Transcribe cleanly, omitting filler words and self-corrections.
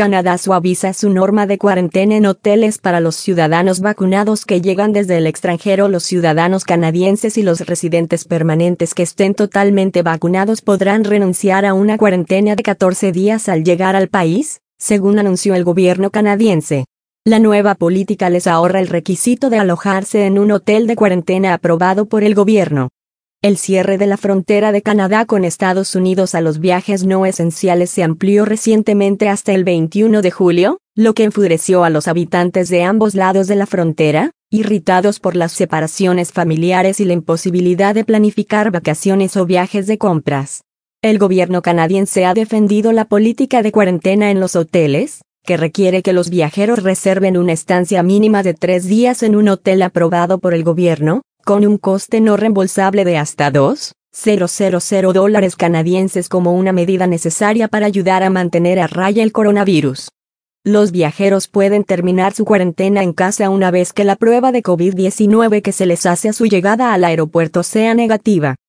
Canadá suaviza su norma de cuarentena en hoteles para los ciudadanos vacunados que llegan desde el extranjero. Los ciudadanos canadienses y los residentes permanentes que estén totalmente vacunados podrán renunciar a una cuarentena de 14 días al llegar al país, según anunció el gobierno canadiense. La nueva política les ahorra el requisito de alojarse en un hotel de cuarentena aprobado por el gobierno. El cierre de la frontera de Canadá con Estados Unidos a los viajes no esenciales se amplió recientemente hasta el 21 de julio, lo que enfureció a los habitantes de ambos lados de la frontera, irritados por las separaciones familiares y la imposibilidad de planificar vacaciones o viajes de compras. El gobierno canadiense ha defendido la política de cuarentena en los hoteles, que requiere que los viajeros reserven una estancia mínima de 3 días en un hotel aprobado por el gobierno, con un coste no reembolsable de hasta $2,000 canadienses como una medida necesaria para ayudar a mantener a raya el coronavirus. Los viajeros pueden terminar su cuarentena en casa una vez que la prueba de COVID-19 que se les hace a su llegada al aeropuerto sea negativa.